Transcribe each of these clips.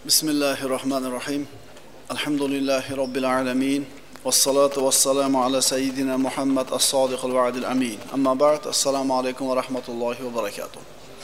Bismillahirrahmanirrahim. Alhamdulillahi Rabbil alamin. Vassalatu vassalamu ala sayyidina Muhammad as-sadiqil va'dil amin. Amma ba'd. Assalomu alaykum va rahmatullohi va barakatuh.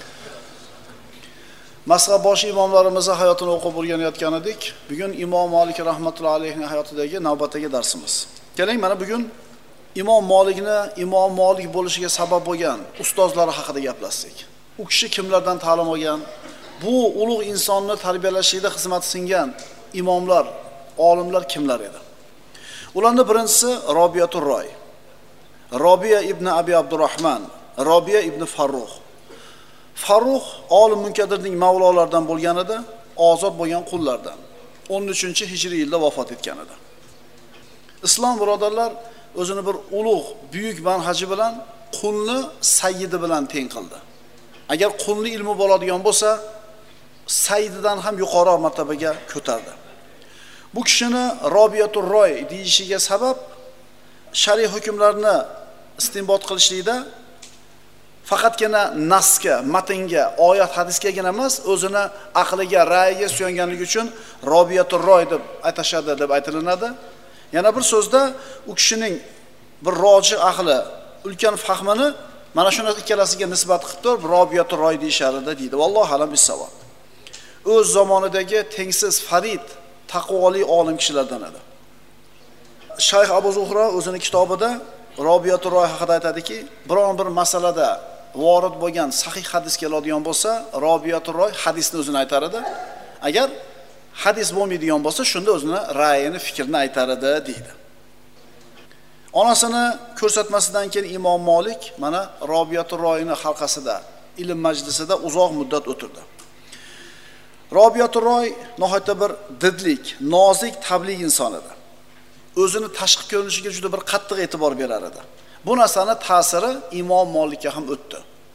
Mazhab bosh imomlarimizning hayotini o'qib o'rganayotgan edik. Bugun Imom Malik rahmatullohi alayhining hayotidagi navbatdagi darsimiz. Keling, mana bugun Imom Malik bo'lishiga sabab bo'lgan ustozlari haqida gaplashsak. U kishi kimlardan ta'lim olgan? Bu ulug' insonni tarbiyalashida xizmat singan imomlar, olimlar kimlar edi? Ularning birinchisi Robiyatur Roy. Robiya ibn Abi Abdurrahman, Robiya ibn Farruh. Farruh olim munkadirning mavlolaridan bo'lgan edi, ozod bo'lgan qullardan. 13-hijriy yilda vafot etgan edi. Islom birodarlar o'zini bir ulug', buyuk manhaji bilan qulni sayyidi bilan teng qildi. Agar qulni ilmi bo'ladigan bo'lsa, sayyididan ham yuqori martabaga ko'tardi. Bu kishini Robiyatur Roy deyishiga sabab shariy hukmlarni istinbot qilishlikda faqatgina nasga, matnga, oyat hadiskagina emas, o'zini aqliga, ra'yiga suyanganligi uchun Robiyatur Roy deb atashadi deb aytilinadi. Yana bir so'zda u kishining bir roji aqli, ulkan fahmini mana shuna ikkalasiga nisbat qilib turib Robiyatur Roy deyishardi deydi. Vallohu alam bis-savob. O'z zamonidagi tengsiz farid, taqvoli olim kishilardan edi. Shayx Abu Zuhra o'zining kitobida Robiyatur Roy haqida aytadiki, biron bir masalada vorid bo'lgan sahih hadis keladigan bo'lsa, Robiyatur Roy hadisni o'zini aytar edi. Agar hadis bo'lmaydigan bo'lsa, shunda o'zini ra'yini, fikrini aytar edi deydi. Onasini ko'rsatmasidan keyin Imom Malik mana Robiyatur Royning halqasida, ilm majlisida uzoq muddat o'tirdi. Robiyatur Roy nihoyatda bir didlik, nozik, tabliğ inson edi. O'zini tashqi ko'rinishiga juda bir qattiq e'tibor berar edi. Bu narsani ta'siri Imom Malikka ham o'tdi.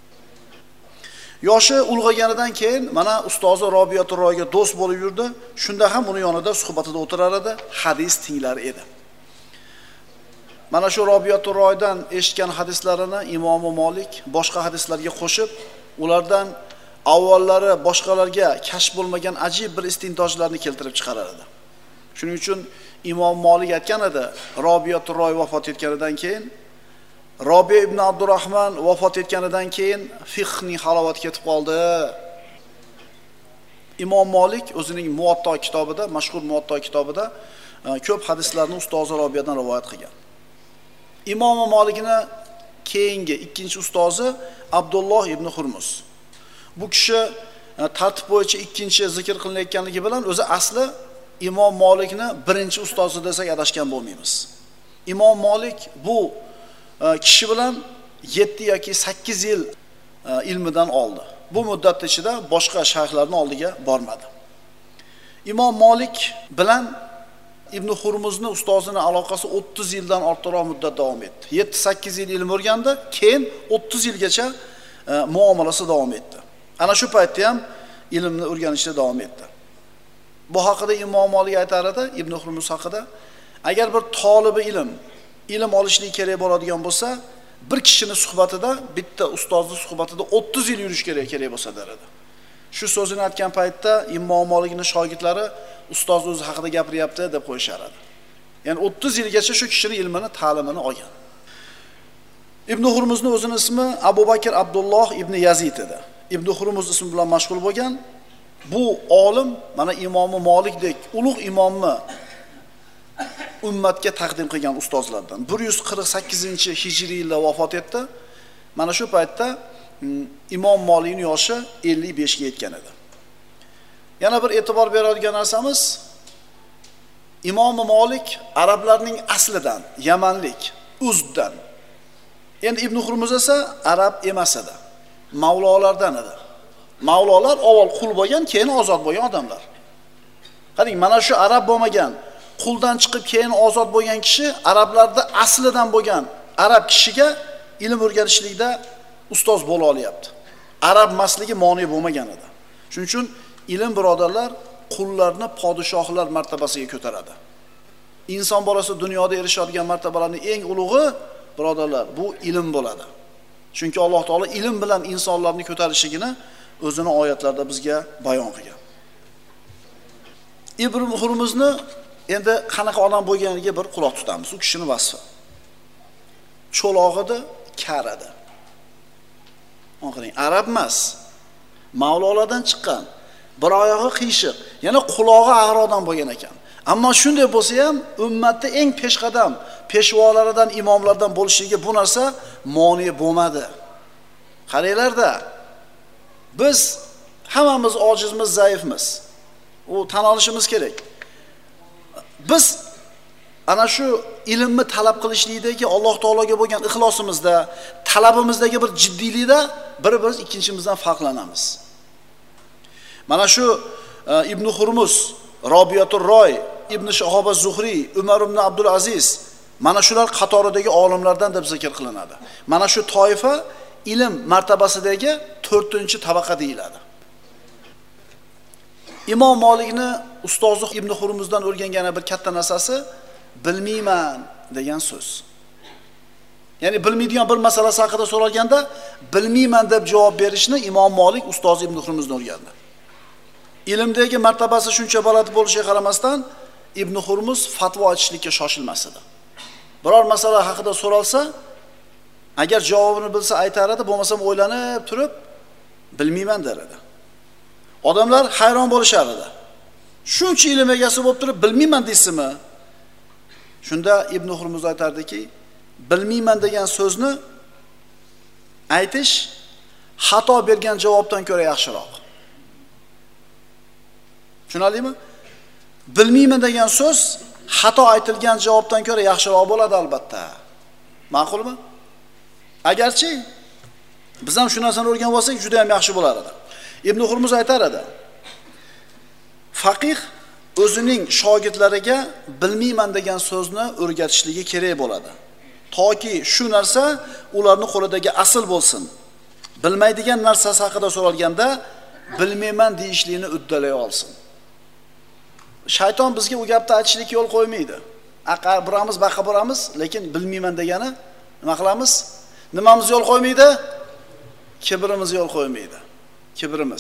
Yoshi ulg'ayganidan keyin mana ustozi Robiyatur Royga do'st bo'lib yurdi. Shunda ham uning yonida suhbatida o'tirar edi, hadis tinglar edi. Mana shu Robiyatur Roydan eshitgan hadislarini Imom Malik boshqa hadislarga qo'shib, ulardan avvallari boshqalarga kashf bo'lmagan ajib bir istintojlarni keltirib chiqarar edi. Shuning uchun Imom Malik aytgan edi, Robiyatur Roy vafot etganidan keyin, Robiya ibn Abdurrahman vafot etganidan keyin fiqhning halovati ketib qoldi. Imom Malik o'zining Muvatta kitobida, mashhur Muvatta kitobida ko'p hadislarni ustozi Robiyadan rivoyat qilgan. Imom Malikning keyingi ikkinchi ustozi Abdulloh ibn Hurmuz. Bu kishi tartib bo'yicha ikkinchi zikr qilinayotganligi bilan o'zi asli Imom Malikning birinchi ustozi desak adashgan bo'lmaymiz. Imom Malik bu kishi bilan 7 yoki 8 yil ilmidan oldi. Bu muddat ichida boshqa shayxlarning oldiga bormadi. Imom Malik bilan Ibn Hurmuzning ustozining aloqasi 30 yildan ortiqroq muddat davom etdi. 7-8 yil ilm o'rgandi, keyin 30 yilgacha muomalasi davom etdi. Ana shu paytda ham ilmni o'rganishda davom etdi. Bu haqida Imom Malik aytar edi, Ibn Hurmuz haqida, agar bir tolibi ilm olishlik kerak bo'ladigan bo'lsa, bir kishining suhbatida, bitta ustozning suhbatida 30 yil yurish kerak bo'lsa derdi. Shu so'zini aytgan paytda Imom Malikning shogirdlari ustoz o'zi haqida gapiryapti deb qo'yishar edi. Ya'ni 30 yilgacha shu kishining ilmini, ta'limini olgan. Ibn Hurmuzning o'zining ismi Abu Bakr Abdulloh ibn Yazid edi. Ibn Hurmuz ismi bilan mashhur bo'lgan bu olim mana Imom Malikdek ulug' imomni ummatga taqdim qilgan ustozlardan. 148-hijriy yilda vafot etdi. Mana shu paytda Imom Malikning yoshi 55 ga yetgan edi. Yana bir e'tibor beradigan narsamiz, Imom Malik arablarning aslidan, yamanlik, Uzdan. Endi Ibn Hurmuz esa arab emas edi. Mavlolardan edi. Mavlolar avval qul bo'lgan, keyin ozod bo'lgan odamlar. Qarang, mana shu arab bo'lmagan, quldan chiqib keyin ozod bo'lgan kishi arablarda aslidan bo'lgan arab kishiga ilm o'rganishlikda ustoz bo'la olyapti. Arab masligi ma'ni bo'lmagan edi. Shuning uchun ilm birodarlar qullarni podshohlar martabasiga ko'taradi. Inson bolasi dunyoda erishadigan martabalarning eng ulug'i birodarlar bu ilm bo'ladi. Chunki Alloh taolo ilm bilan insonlarni ko'tarishligini o'zini oyatlarda bizga bayon qilgan. Ibn Hurmuzni endi qanaqa odam bo'lganiga bir quloq tutamiz. U kishining vasfi. Cho'log'ida, karada. O'qiring, arab emas. Mavlolardan chiqqan. Bir oyog'i qiyshiq, yana qulog'i ag'ir odam bo'lgan ekan. Ammo shunday bo'lsa ham ummatda eng peshqadam peshvolaridan, imomlardan bo'lishiga bu narsa moni bo'lmadi. Qaranglar-da. Biz hammamiz ojizmiz, zaifmiz. U tan olishimiz kerak. Biz ana shu ilmni talab qilishlikdagi Alloh taologa bo'lgan ixlosimizda, talabimizdagi bir jiddiylikda bir-birimiz ikkinchimizdan farqlanamiz. Mana shu Ibn Hurmuz, Robiyatur Roy, Ibn Shahab az-Zuhri, Umar ibn Abdul Aziz mana shular qatoridagi olimlardan deb zikr qilinadi. Mana shu toifa ilm martabasidagi 4-tabaqa deyiladi. Imom Malikni ustozi Ibn Hurmuzdan o'rgangani bir katta narsasi bilmayman degan so'z. Ya'ni bilmaydigan bir masalasi haqida so'ralganda bilmayman deb javob berishni Imom Malik ustozi Ibn Hurmuzdan o'rgandi. Ilmdagi martabasi shuncha baland bo'lishiga qaramasdan Ibn Hurmuz fatvo aytishlikka shoshilmas edi. Biror masala haqida so'ralsa, agar javobini bilsa aytar edi, bo'lmasa o'ylanib turib bilmayman der edi. Odamlar hayron bo'lishar edi. Shuncha ilm egasi bo'lib turib bilmayman deysizmi? Shunda Ibn Hurmuz aytardiki, bilmayman degan so'zni aytish xato bergan javobdan ko'ra yaxshiroq. Tushunarlimi? Bilmayman degan so'z xato aytilgan javobdan ko'ra yaxshiroq bo'ladi albatta. Ma'qulmi? Agarchi biz ham shu narsani o'rganib olsak, juda ham yaxshi bo'lar edi. Ibn Hurmuz aytar edi. Faqih o'zining shogirdlariga bilmayman degan so'zni o'rgatishligi kerak bo'ladi. Toki shu narsa ularning qo'lidagi asl bo'lsin. Bilmaydigan narsasi haqida so'ralganda bilmayman deyishlikni uddalay olsin. Shayton bizga u gapni aytishlikka yo'l qo'ymaydi. Aqar biramiz, baqa boramiz, lekin bilmayman degani nima qilamiz? Nimamiz yo'l qo'ymaydi? Kibrimiz yo'l qo'ymaydi. Kibrimiz.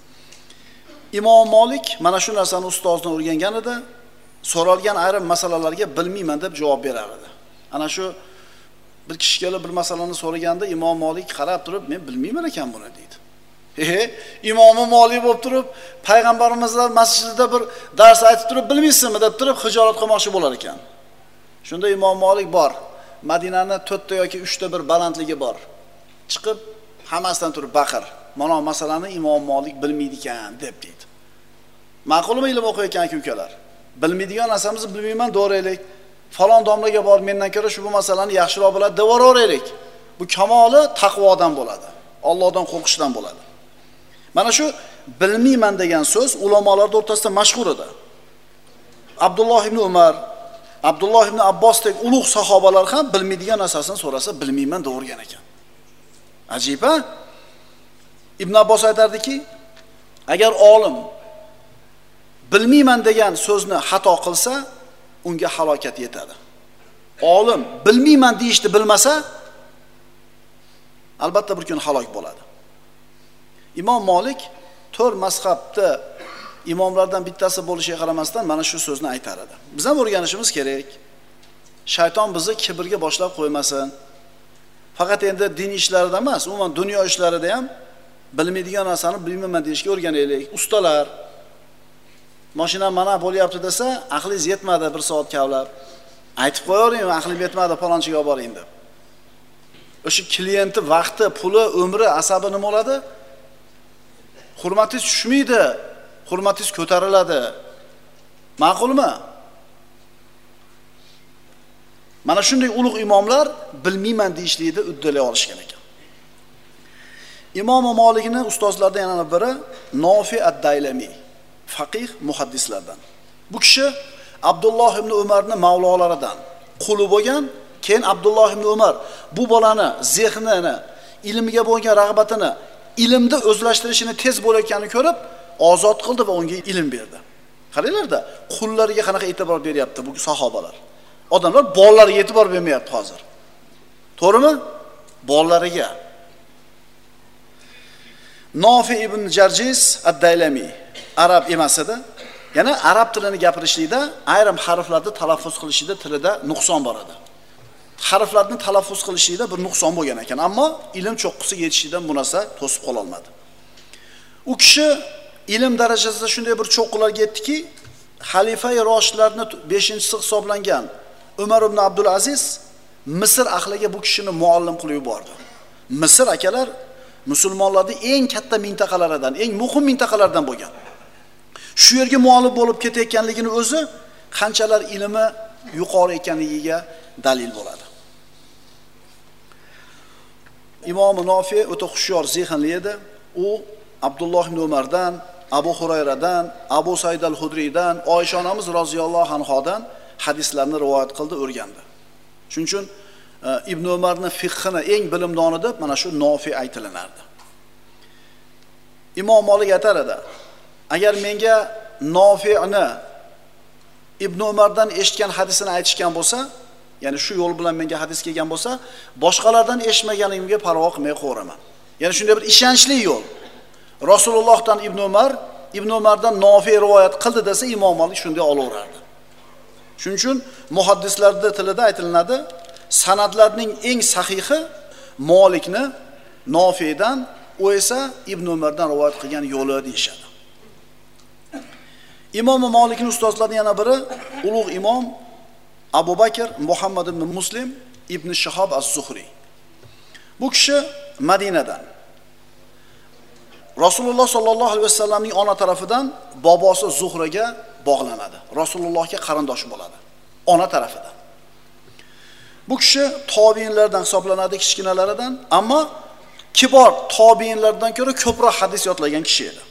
Imom Malik mana shu narsani ustozidan o'rgangan edi. So'ralgan ayrim masalalarga bilmayman deb javob berar edi. Ana shu bir kishi kelib bir masalani so'raganda Imom Malik qarab turib, men bilmayman ekan buni deydi. Imom Malik bo'lib turib, payg'ambarimizlar masjidida bir dars aytib turib, bilmaysizmi deb turib hijolat qilmoqchi bo'lar ekan. Shunda Imom Malik bor. Madinaning 4 ta yoki 3 ta bir balandligi bor. Chiqib hammasidan turib baqir. Mana masalani Imom Malik bilmaydi ekan deb deydi. Ma'qulmi ilm o'qiyotgan aka-ukalar? Bilmaydigan narsamizni bilmayman do'raylik. Falon domlaga bor, mendan ko'ra shu bu masalani yaxshiroq biladi deb o'raveraylik. Bu kamoli taqvodan bo'ladi. Allohdan qo'rqishdan bo'ladi. Mana shu bilmayman degan so'z ulamolar o'rtasida mashhur edi. Abdulloh ibn Umar, Abdulloh ibn Abbosdek ulug' sahobalar ham bilmaydigan narsasini so'rasa bilmayman deb o'rgan ekan. Ajib-a? Ibn Abbos aytardiki, agar olim bilmayman degan so'zni xato qilsa, unga halokat yetadi. Olim bilmayman deyishni bilmasa, albatta bir kun halok bo'ladi. Imom Malik 4 mazhabda imomlardan bittasi bo'lishiga qaramasdan mana shu so'zni aytar edi. Biz ham o'rganishimiz kerak. Shayton bizni kibrga boshlab qo'ymasin. Faqat endi din ishlarida emas, umuman dunyo ishlarida ham bilmaydigan narsani bilmayman deyishga o'rganaylik. Ustalar mashina mana bo'lyapti desa, aqlingiz yetmadi bir soat kavlab. Aytib qo'yavering, aqlim yetmadi falonchiga olib boring deb. O'sha klienti vaqti, puli, umri, asabi nima bo'ladi? Hurmatingiz tushmaydi, hurmatingiz ko'tariladi. Ma'qulmi? Mana shunday ulug' imomlar bilmayman deyishlikda uddalay olishgan ekan. Imom Malikning ustozlaridan yana biri Nofi ad-Daylami, faqih muhaddislardan. Bu kishi Abdulloh ibn Umarning mavlolaridan, quli bo'lgan. Keyin Abdulloh ibn Umar bu bolani zehnini, ilmiga bo'lgan rag'batini, ilmda o'zlashtirishini tez bo'layotganini ko'rib, ozod qildi va unga ilm berdi. Qaranglar-da, qullariga qanaqa e'tibor beryapti bu sahobalar. Odamlar bolalariga e'tibor bermayapti hozir. To'g'rimi? Bolalariga. Nofi ibn Jarjiz ad-Daylami arab emas edi. Yana arab tilini gapirishlikda ayrim harflarni talaffuz qilishida tilida nuqson bor edi. Harflarni talaffuz qilishida bir nuqson bo'lgan ekan, ammo ilm cho'qqisiga yetishidan bu narsa to'sib qola olmadi. U kishi ilm darajasida shunday bir cho'qqilarga yetdiki, xalifa-i Roshidlarning 5-chisi hisoblangan Umar ibn Abdul Aziz Misr ahliga bu kishini muallim qilib yubordi. Misr akalar musulmonlarning eng katta mintaqalaridan, eng muhim mintaqalardan bo'lgan. Shu yerga muallim bo'lib ketayotganligini o'zi qanchalar ilmi yuqori ekanligiga dalil bo'ladi. Imom Nofi o'ta xushyor, zehnli edi. U Abdulloh ibn Umardan, Abu Hurayradan, Abu Said al-Hudriydan, Oysha onamiz roziyallohu anhodan hadislarni rivoyat qildi, o'rgandi. Shuning uchun Ibn Umarning fiqhini eng bilimdoni deb mana shu Nofi aytilinardi. Imom Malik aytar edi: agar menga Nofi'ni Ibn Umardan eshitgan hadisini aytishgan bo'lsa, ya'ni shu yo'l bilan menga hadis kelgan bo'lsa, boshqalardan eshitmaganimga parvo qilmay qo'raman. Ya'ni shunday bir ishonchli yo'l. Rasulullohdan Ibn Umardan Nofi rivoyat qildi desa, Imom Malik shunday olaverardi. Shuning uchun muhaddislarda tilida aytilinadi, sanadlarning eng sahihi Malikni Nofidan, u esa Ibn Umardan rivoyat qilgan yo'li deyshadi. Imom Malikning ustozlaridan yana biri ulug' imom Abu Bakr Muhammad ibn Muslim ibn Shahob az-Zuhri. Bu kishi Madinadan. Rasululloh sollallohu alayhi vasallamning ona tarafidan bobosi Zuhraga bog'lanadi. Rasulullohga qarindosh bo'ladi. Ona tarafidan. Bu kishi tobiinlardan hisoblanadi, kichkinalaridan, ammo kibor tobiinlardan ko'ra ko'proq hadis yodlagan kishi edi.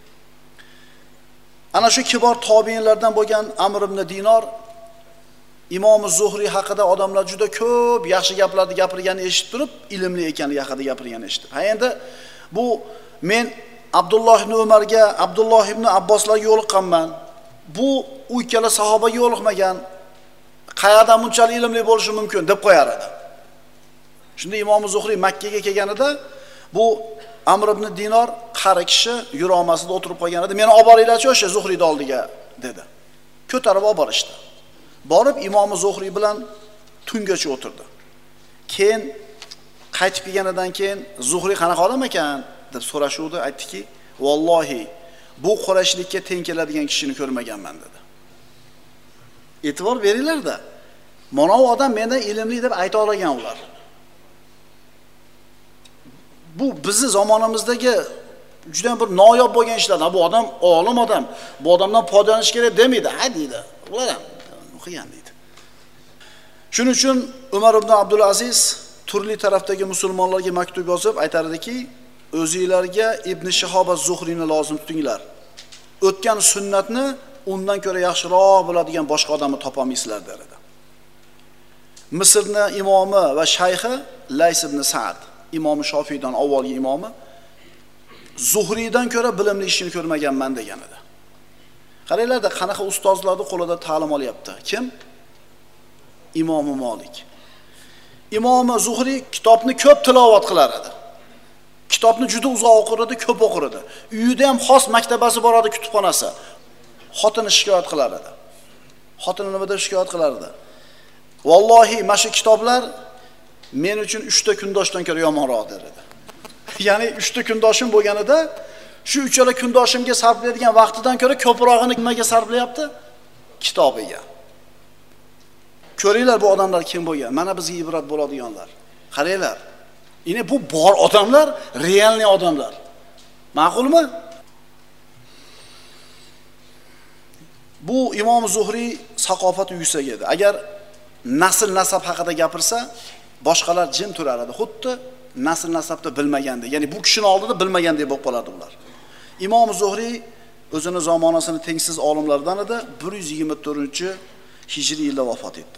Ana shu kibor tobiinlardan bo'lgan Amr ibn Dinor Imom Zuhri haqida odamlar juda ko'p yaxshi gaplarni gapirganini eshitib turib, ilmli ekanligi haqida gapirganini eshitib. Ha endi bu men Abdulloh ibn Umarga, Abdulloh ibn Abboslarga yo'liqqanman. Bu u ikkala sahobaga yo'liqmagan. Qayerdan bunchalik ilmli bo'lishi mumkin deb qo'yar edi. Shunda Imom Zuhri Makka ga kelganida bu Amr ibn Dinor qari kishi yuromasida o'tirib qolgan edi. Meni olib boringlar-chi o'sha Zuhriyning oldiga dedi. Ko'tarib olib borishdi. Borib Imom Zuhri bilan tungacha o'tirdi. Keyin qaytib kelganidan keyin Zuhri qanaqa odam ekan deb so'rashuvdi, aytdiki, "Vallohi, bu Qurayshlikka teng keladigan kishini ko'rmaganman" dedi. E'tibor beringlar-da. Mana bu odam mendan ilmli deb ayta olgan ular. Bu bizni zamonamizdagi juda bir noyob bo'lgan ishlardan. Bu odam olim odam, bu odamdan foydalanish kerak demaydi, ha deydi. Ular ham o'qigan deydi. Shuning uchun Umar ibn Abdul Aziz turli tarafdagi musulmonlarga maktub yozib aytardiki, o'zingizlarga Ibn Shahob az-Zuhrini lozim tutinglar. O'tgan sunnatni undan ko'ra yaxshiroq bo'ladigan boshqa odamni topolmaysizlar derdi. Misrning imomi va shayxi Lays ibn Sa'd, Imom Shofiydan avvalgi imomi, Zuhriydan ko'ra bilimli ishini ko'rmaganman degan edi. Qaranglar-da, qanaqa ustozlarning qo'lida ta'lim olyapti. Kim? Imom Malik. Imom Zuhri kitobni ko'p tilovat qilar edi. Kitobni juda uzoq o'qir edi, ko'p o'qir edi. Uyida ham xos maktabasi bor edi, kutubxonasi. Xotini shikoyat qilar edi. Xotini nima deb shikoyat qilar edi? Vallohi, mana shu kitoblar men uchun 3 ta kundoshdan ko'ra yomonroq der edi. Ya'ni 3 ta kundoshim bo'lganida, shu uchala kundoshimga sarflaydigan vaqtidan ko'ra ko'prog'ini nimaga sarflayapti? Kitobiga. Ko'ringlar bu odamlar kim bo'lgan? Mana bizga ibrat bo'ladiganlar. Qaranglar. Yine bu bor odamlar, realniy odamlar. Ma'qulmi? Bu Imom Zuhri saqofati yuksak edi. Agar nasl nasab haqida gapirsa, boshqalar jim turar edi. Xuddi nasl nasabni bilmagandek, ya'ni bu kishining oldida bilmagandek bo'lib qoladi ular. Imom Zuhri o'zini zamonasining tengsiz olimlaridan edi. 124-hijriy yilda vafot etdi.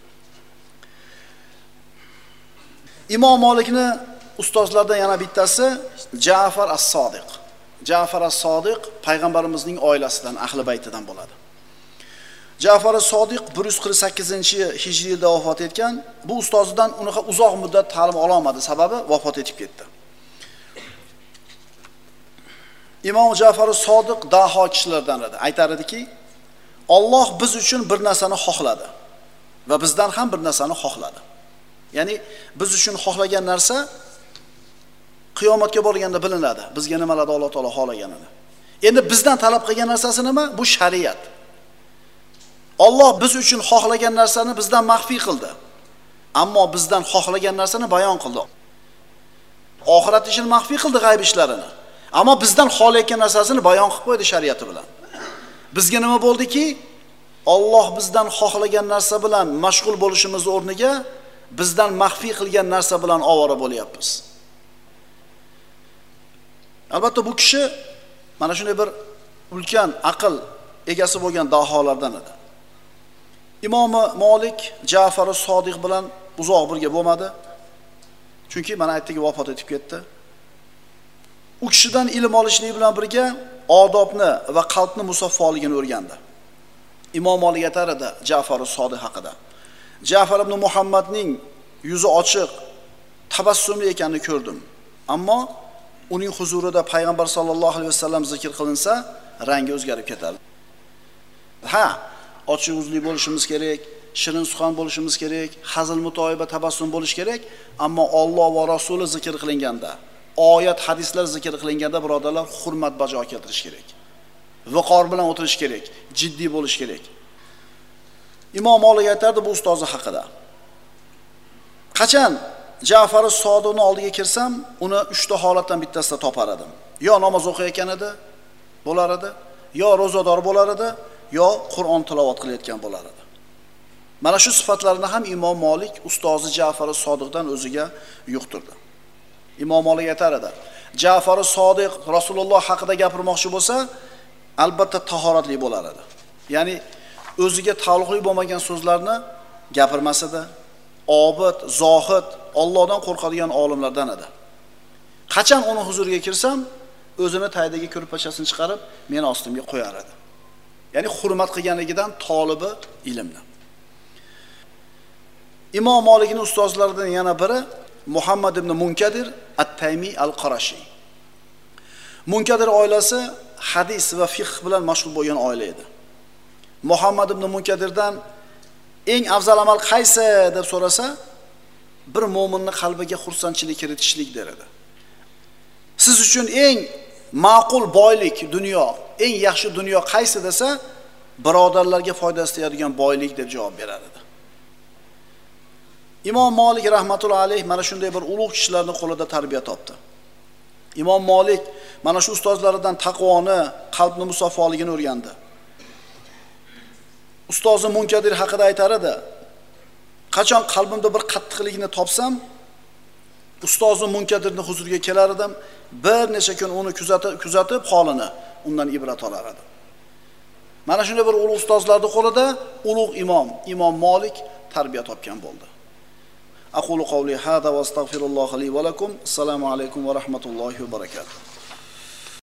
Imom Malikning ustozlaridan yana bittasi Ja'far as-Sodiq. Ja'far as-Sodiq payg'ambarimizning oilasidan, ahli baytidan bo'ladi. Ja'far as-Sodiq 148-hijriy yilda vafot etgan. Bu ustozidan unaqa uzoq muddat ta'lim ola olmadi, sababi vafot etib ketdi. Imom Ja'far as-Sodiq daho kishilardan edi. Aytar ediki, Alloh biz uchun bir narsani xohladi va bizdan ham bir narsani xohladi. Ya'ni biz uchun xohlagan narsa qiyomatga borganda bilinadi. Bizga nimalarni Alloh taolo xohlaganini. Endi bizdan talab qilgan narsasi nima? Bu shariat. Alloh biz uchun xohlagan narsani bizdan maxfiy qildi. Ammo bizdan xohlagan narsani bayon qildi. Oxirat ishini maxfiy qildi, g'ayb ishlarini. Ammo bizdan xohlayotgan narsasini bayon qilib qo'ydi shariati bilan. Bizga nima bo'ldiki, Alloh bizdan xohlagan narsa bilan mashg'ul bo'lishimiz o'rniga bizdan maxfiy qilgan narsa bilan ovora bo'lyapmiz. Albatta bu kishi mana shunday bir ulkan aql egasi bo'lgan daholardan edi. Imom Malik Ja'far as-Sodiq bilan uzoq birga bo'lmadi. Chunki mana aytdik, vafot etib ketdi. U kishidan ilm olishlik bilan birga odobni va qalbni musaffoligini o'rgandi. Imom Malik aytar edi Ja'far as-Sodiq haqida. Ja'far ibn Muhammadning yuzi ochiq, tabassumli ekanini ko'rdim. Ammo uning huzurida payg'ambar sollallohu alayhi vasallam zikr qilinsa, rangi o'zgarib ketadi. Ha, ochiq yuzli bo'lishimiz kerak, shirin suxan bo'lishimiz kerak, hazil mutoyiba, tabassum bo'lish kerak, ammo Alloh va Rasuli zikr qilinganda, oyat, hadislar zikr qilinganda birodarlar hurmat bajo keltirish kerak. Viqor bilan o'tirish kerak, jiddiy bo'lish kerak. Imom Malik aytardi bu ustozi haqida. Qachon Ja'far as-Sodiqning oldiga kirsam, uni 3 ta holatdan bittasida topar edim. Yo namoz o'qiyotgan edi, bo'lar edi, yo ro'zador bo'lar edi, yo Qur'on tilovat qilayotgan bo'lar edi. Mana shu sifatlarni ham Imom Malik ustozi Ja'far as-Sodiqdan o'ziga yuqtirdi. Imom Malik aytar edi, Ja'far as-Sodiq Rasululloh haqida gapirmoqchi bo'lsa, albatta tahoratli bo'lar edi. Ya'ni o'ziga taalluqli bo'lmagan so'zlarni gapirmas edi. Obid, zohid, Allohdan qo'rqadigan olimlardan edi. Qachon uni huzuriga kirsam, o'zini taydagi ko'rpachasini chiqarib, meni ostimga qo'yar edi. Ya'ni hurmat qilganligidan tolibi ilmni. Imom Malikning ustozlaridan yana biri Muhammad ibn Munkadir at-Taymi al-Qarashi. Munkadir oilasi hadis va fiqh bilan mashg'ul bo'lgan oila edi. Muhammad ibn Munkadirdan eng afzal amal qaysi deb so'rasa, bir mo'minning qalbiga xursandchilik kiritishlik der edi. Siz uchun eng ma'qul boylik dunyo, eng yaxshi dunyo qaysi desa, birodarlarga foydasi tegadigan boylik deb javob berar edi. Imom Malik rahmatullohi alayh mana shunday bir ulug' kishilarning qo'lida tarbiya topdi. Imom Malik mana shu ustozlaridan taqvoni, qalbni musaffoligini o'rgandi. Ustozi Munkadir haqida aytar edi. Qachon qalbimda bir qattiqlikni topsam, ustozi Munkadirning huzuriga kelar edim, bir necha kun uni kuzatib holini undan ibrat olar edim. Mana shunday bir ulug' ustozlarning qo'lida ulug' Imom Malik tarbiya topgan bo'ldi. Aqulu qawli hada va astagfirulloh li va lakum. Assalomu alaykum va rahmatullohi va barakatuh.